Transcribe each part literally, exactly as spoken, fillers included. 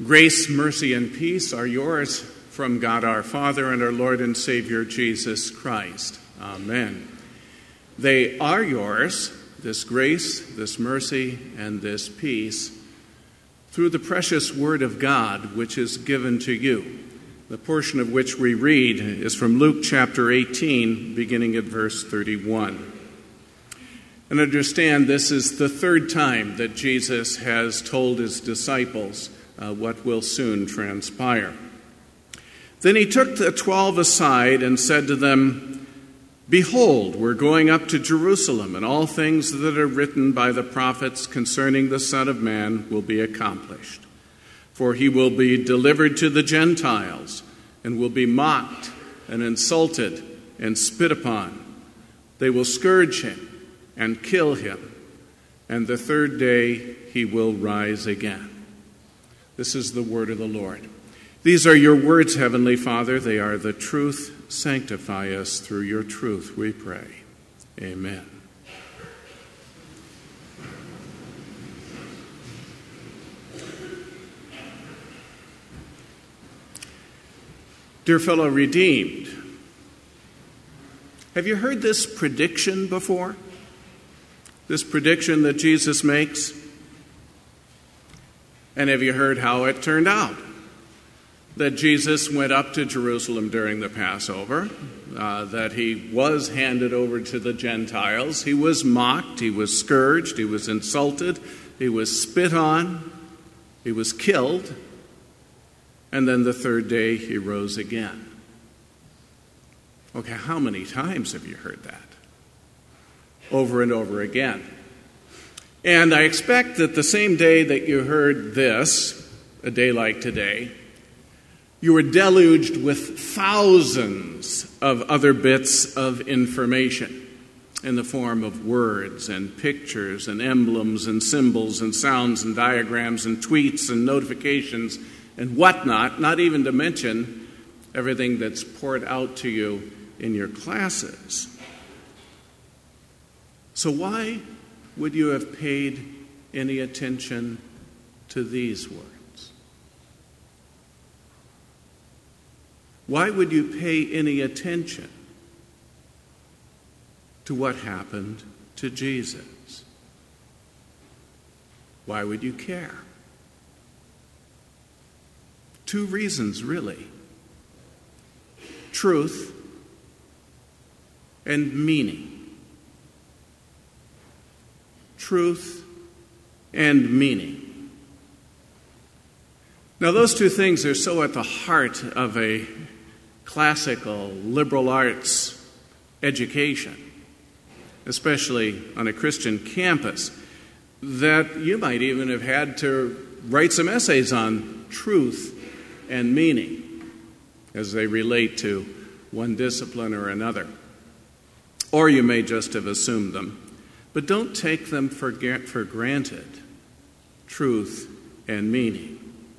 Grace, mercy, and peace are yours from God our Father and our Lord and Savior Jesus Christ. Amen. They are yours, this grace, this mercy, and this peace, through the precious Word of God which is given to you. The portion of which we read is from Luke chapter eighteen, beginning at verse thirty-one. And understand, this is the third time that Jesus has told his disciples uh, what will soon transpire. Then he took the twelve aside and said to them, "Behold, we're going up to Jerusalem, and all things that are written by the prophets concerning the Son of Man will be accomplished. For he will be delivered to the Gentiles, and will be mocked and insulted and spit upon. They will scourge him and kill him, and the third day he will rise again." This is the word of the Lord. These are your words, Heavenly Father. They are the truth. Sanctify us through your truth, we pray. Amen. Dear fellow redeemed, have you heard this prediction before? This prediction that Jesus makes? And have you heard how it turned out? That Jesus went up to Jerusalem during the Passover, uh, that he was handed over to the Gentiles, he was mocked, he was scourged, he was insulted, he was spit on, he was killed, and then the third day he rose again. Okay, how many times have you heard that? Over and over again. And I expect that the same day that you heard this, a day like today, you were deluged with thousands of other bits of information in the form of words and pictures and emblems and symbols and sounds and diagrams and tweets and notifications and whatnot, not even to mention everything that's poured out to you in your classes. So why would you have paid any attention to these words? Why would you pay any attention to what happened to Jesus? Why would you care? Two reasons, really. Truth and meaning. Truth and meaning. Now, those two things are so at the heart of a classical liberal arts education, especially on a Christian campus, that you might even have had to write some essays on truth and meaning as they relate to one discipline or another. Or you may just have assumed them. But don't take them for, for granted, truth and meaning.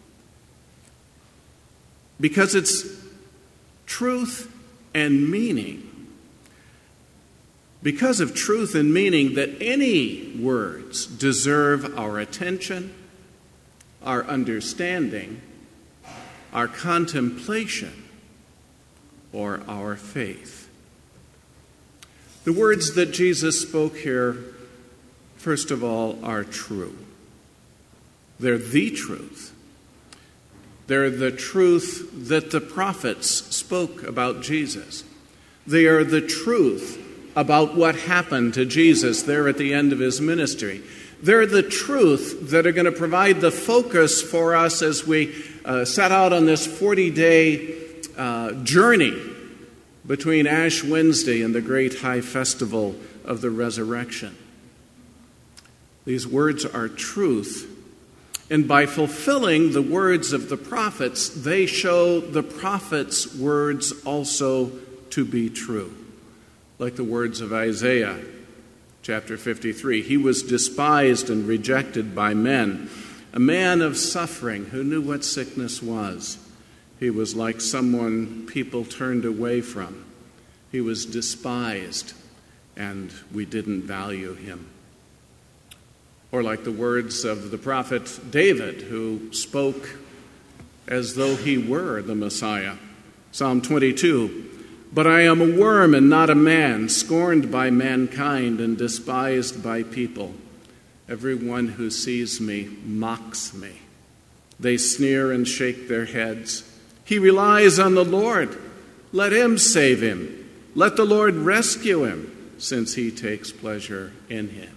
Because it's truth and meaning, because of truth and meaning, that any words deserve our attention, our understanding, our contemplation, or our faith. The words that Jesus spoke here, first of all, are true. They're the truth. They're the truth that the prophets spoke about Jesus. They are the truth about what happened to Jesus there at the end of his ministry. They're the truth that are going to provide the focus for us as we uh, set out on this forty-day uh, journey between Ash Wednesday and the great high festival of the resurrection. These words are truth, and by fulfilling the words of the prophets, they show the prophets' words also to be true. Like the words of Isaiah, chapter fifty-three. He was despised and rejected by men, a man of suffering who knew what sickness was. He was like someone people turned away from. He was despised, and we didn't value him. Or like the words of the prophet David, who spoke as though he were the Messiah. Psalm twenty-two, "But I am a worm and not a man, scorned by mankind and despised by people. Everyone who sees me mocks me. They sneer and shake their heads. He relies on the Lord. Let him save him. Let the Lord rescue him, since he takes pleasure in him."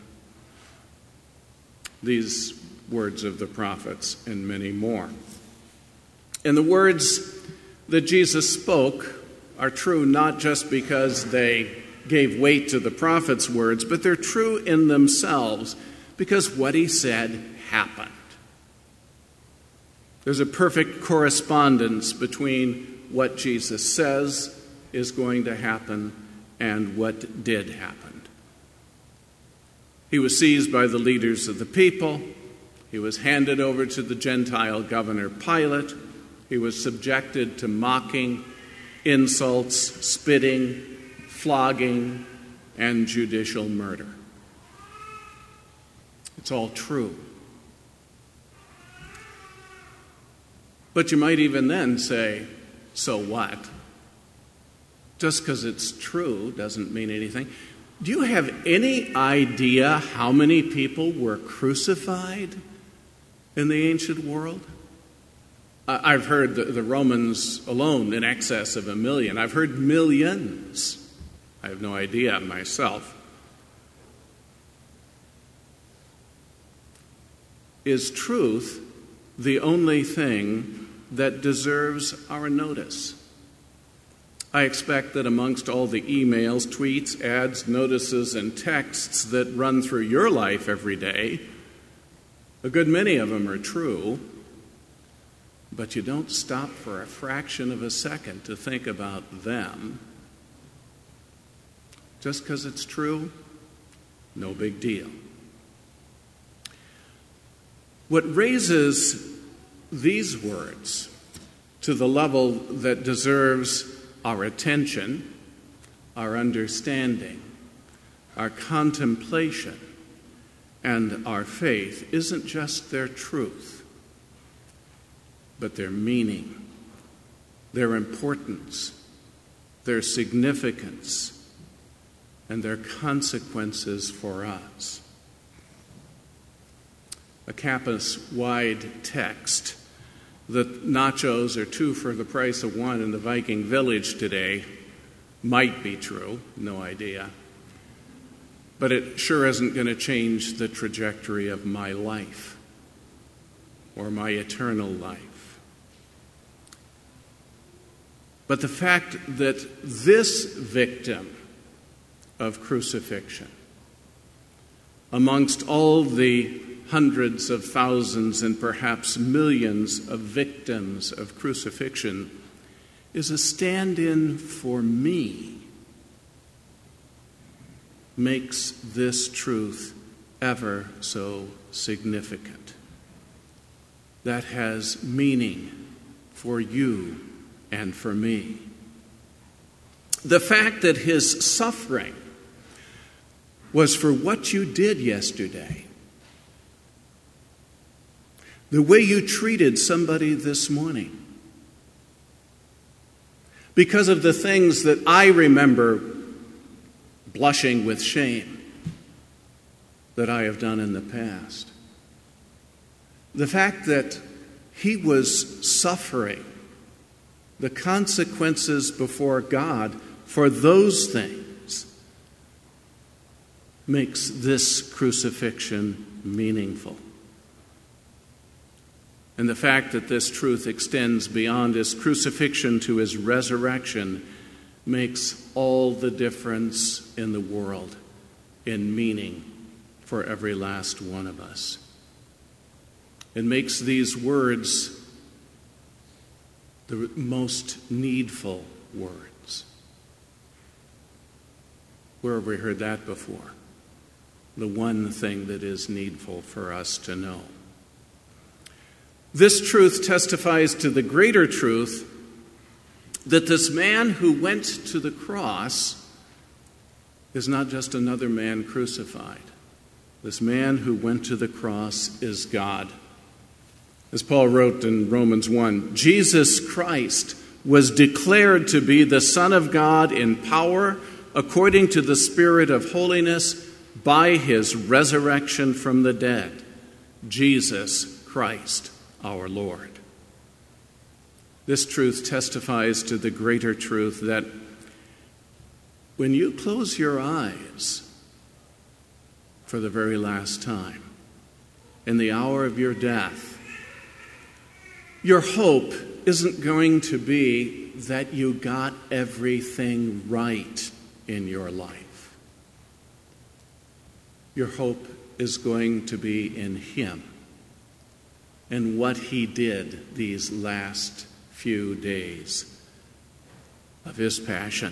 These words of the prophets and many more. And the words that Jesus spoke are true not just because they gave weight to the prophet's words, but they're true in themselves because what he said happened. There's a perfect correspondence between what Jesus says is going to happen and what did happen. He was seized by the leaders of the people. He was handed over to the Gentile governor Pilate. He was subjected to mocking, insults, spitting, flogging, and judicial murder. It's all true. But you might even then say, so what? Just because it's true doesn't mean anything. Do you have any idea how many people were crucified in the ancient world? I've heard the, the Romans alone in excess of a million. I've heard millions. I have no idea myself. Is truth the only thing that deserves our notice? I expect that amongst all the emails, tweets, ads, notices, and texts that run through your life every day, a good many of them are true, but you don't stop for a fraction of a second to think about them. Just because it's true, no big deal. What raises these words to the level that deserves our attention, our understanding, our contemplation, and our faith isn't just their truth, but their meaning, their importance, their significance, and their consequences for us. A campus-wide text that nachos are two for the price of one in the Viking Village today might be true, no idea. But it sure isn't going to change the trajectory of my life or my eternal life. But the fact that this victim of crucifixion, amongst all the hundreds of thousands and perhaps millions of victims of crucifixion, is a stand-in for me, makes this truth ever so significant. That has meaning for you and for me. The fact that his suffering was for what you did yesterday, the way you treated somebody this morning, because of the things that I remember blushing with shame that I have done in the past. The fact that he was suffering the consequences before God for those things makes this crucifixion meaningful. And the fact that this truth extends beyond his crucifixion to his resurrection makes all the difference in the world in meaning for every last one of us. It makes these words the most needful words. Where have we heard that before? The one thing that is needful for us to know. This truth testifies to the greater truth that this man who went to the cross is not just another man crucified. This man who went to the cross is God. As Paul wrote in Romans one, Jesus Christ was declared to be the Son of God in power according to the Spirit of holiness by his resurrection from the dead, Jesus Christ our Lord. This truth testifies to the greater truth that when you close your eyes for the very last time, in the hour of your death, your hope isn't going to be that you got everything right in your life. Your hope is going to be in him and what he did these last few days of his passion.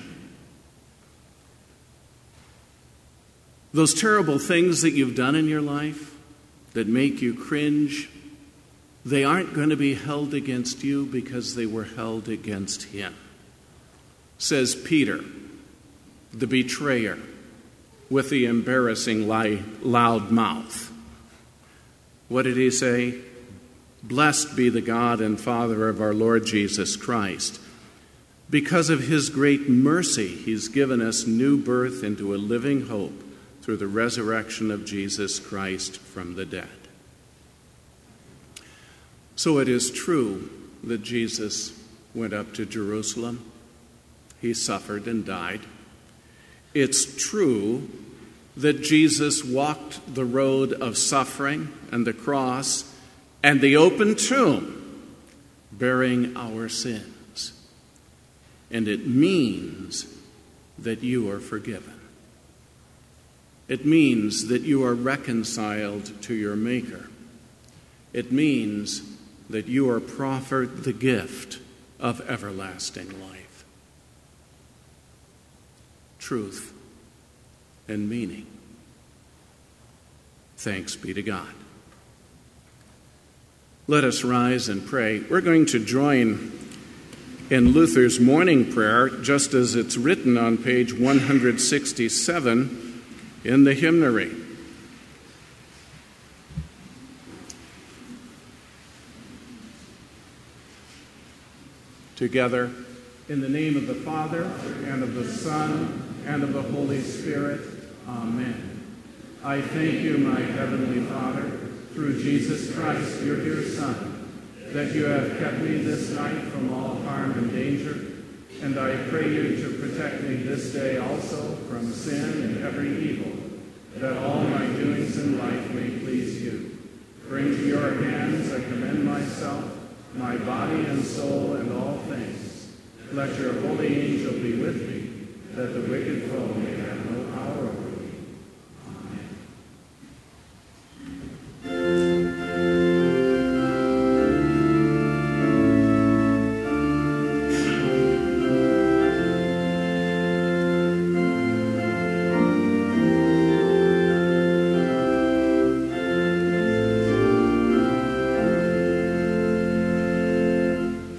Those terrible things that you've done in your life that make you cringe, they aren't going to be held against you because they were held against him. Says Peter, the betrayer with the embarrassing loud mouth. What did he say? Blessed be the God and Father of our Lord Jesus Christ. Because of his great mercy, he's given us new birth into a living hope through the resurrection of Jesus Christ from the dead. So it is true that Jesus went up to Jerusalem. He suffered and died. It's true that Jesus walked the road of suffering and the cross and the open tomb, bearing our sins. And it means that you are forgiven. It means that you are reconciled to your Maker. It means that you are proffered the gift of everlasting life. Truth and meaning. Thanks be to God. Let us rise and pray. We're going to join in Luther's morning prayer, just as it's written on page one sixty-seven in the hymnary. Together, in the name of the Father, and of the Son, and of the Holy Spirit, Amen. I thank you, my heavenly Father, through Jesus Christ, your dear Son, that you have kept me this night from all harm and danger, and I pray you to protect me this day also from sin and every evil, that all my doings in life may please you. Bring to your hands I commend myself, my body and soul, and all things. Let your holy angel be with me, that the wicked foe may have no power over me.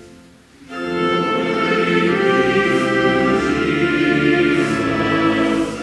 Amen.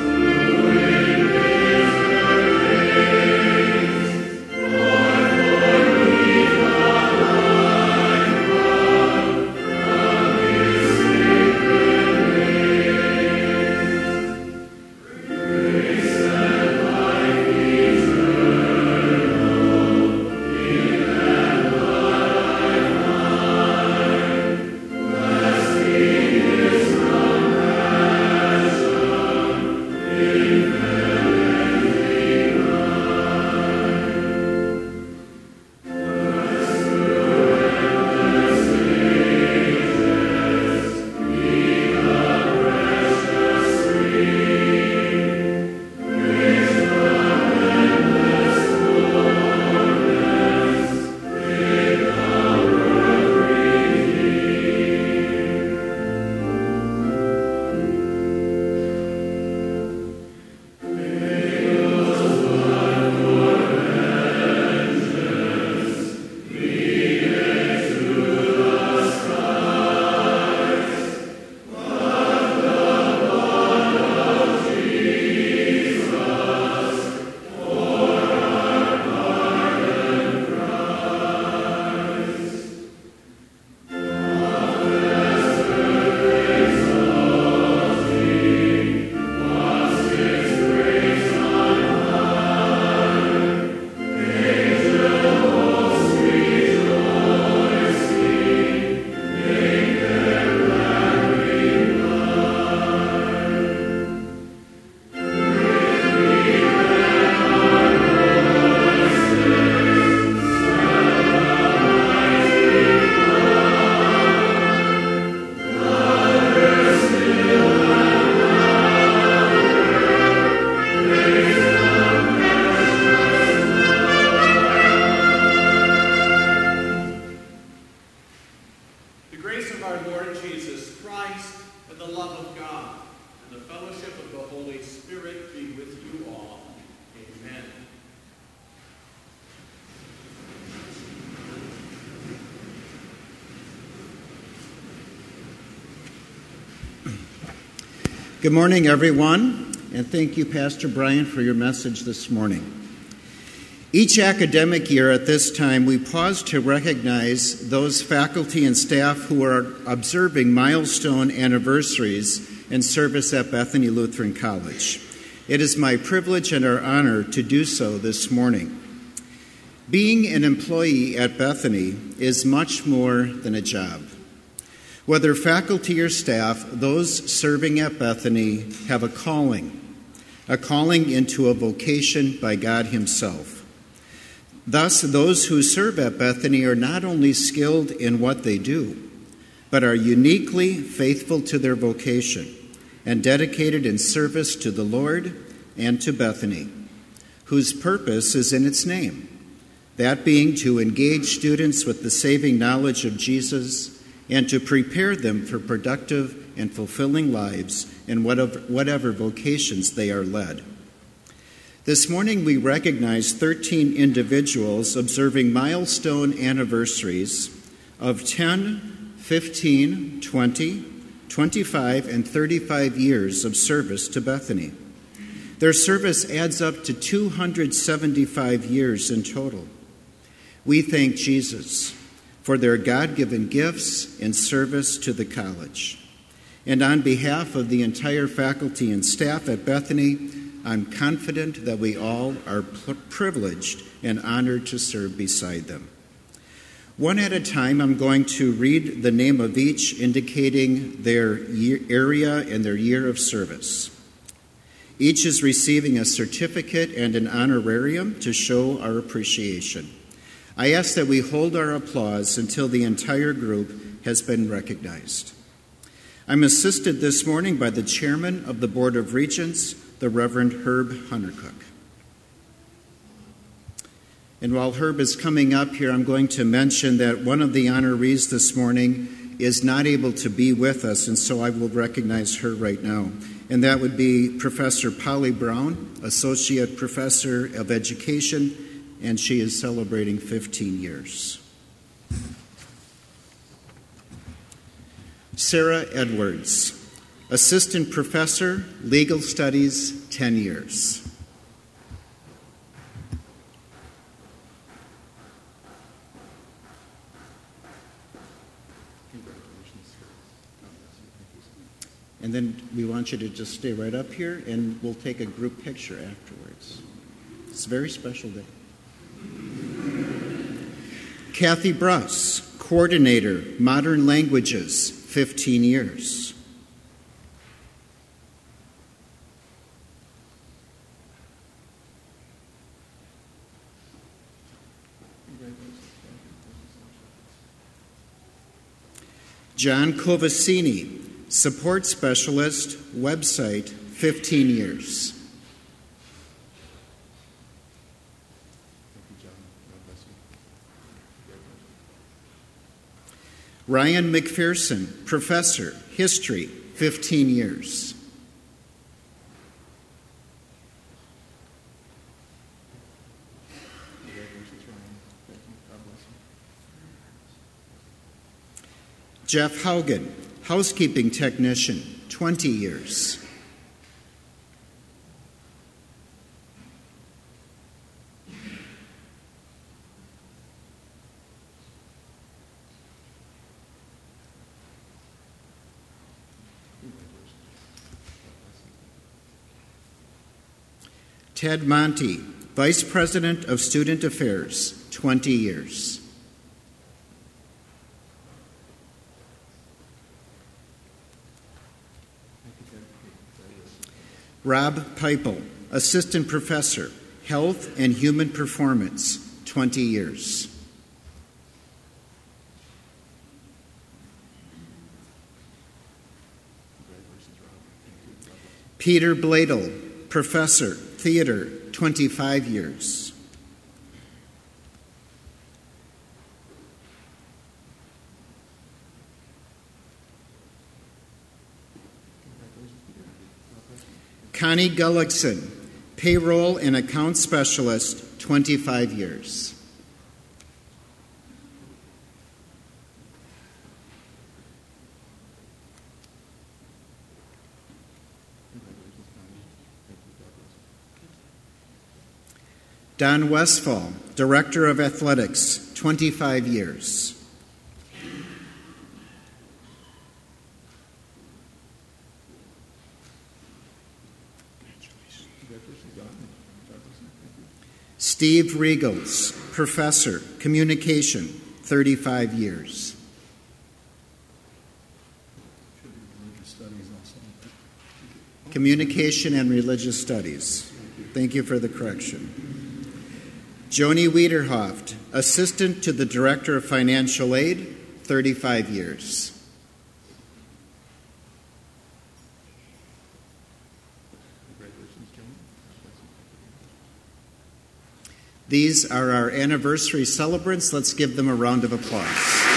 Good morning, everyone, and thank you, Pastor Brian, for your message this morning. Each academic year at this time, we pause to recognize those faculty and staff who are observing milestone anniversaries in service at Bethany Lutheran College. It is my privilege and our honor to do so this morning. Being an employee at Bethany is much more than a job. Whether faculty or staff, those serving at Bethany have a calling, a calling into a vocation by God Himself. Thus, those who serve at Bethany are not only skilled in what they do, but are uniquely faithful to their vocation and dedicated in service to the Lord and to Bethany, whose purpose is in its name, that being to engage students with the saving knowledge of Jesus and to prepare them for productive and fulfilling lives in whatever, whatever vocations they are led. This morning we recognize thirteen individuals observing milestone anniversaries of ten, fifteen, twenty, twenty-five, and thirty-five years of service to Bethany. Their service adds up to two hundred seventy-five years in total. We thank Jesus for their God-given gifts and service to the college. And on behalf of the entire faculty and staff at Bethany, I'm confident that we all are privileged and honored to serve beside them. One at a time, I'm going to read the name of each, indicating their year, area and their year of service. Each is receiving a certificate and an honorarium to show our appreciation. I ask that we hold our applause until the entire group has been recognized. I'm assisted this morning by the chairman of the Board of Regents, the Reverend Herb Huntercook. And while Herb is coming up here, I'm going to mention that one of the honorees this morning is not able to be with us, and so I will recognize her right now. And that would be Professor Polly Brown, Associate Professor of Education, and she is celebrating fifteen years. Sarah Edwards, Assistant Professor, Legal Studies, ten years. And then we want you to just stay right up here, and we'll take a group picture afterwards. It's a very special day. Kathy Bruss, Coordinator, Modern Languages, fifteen years. John Covasini, Support Specialist, Website, fifteen years. Ryan McPherson, Professor, History, fifteen years. Jeff Haugen, Housekeeping Technician, twenty years. Ted Monty, Vice President of Student Affairs, twenty years. Rob Pipel, Assistant Professor, Health and Human Performance, twenty years. Peter Bladel, Professor, Theater, twenty-five years. Connie Gullickson, Payroll and Account Specialist, twenty-five years. Don Westfall, Director of Athletics, twenty-five years. Steve Regals, Professor, Communication, thirty-five years. Communication and Religious Studies. Thank you for the correction. Joni Wiederhoft, Assistant to the Director of Financial Aid, thirty-five years. These are our anniversary celebrants. Let's give them a round of applause.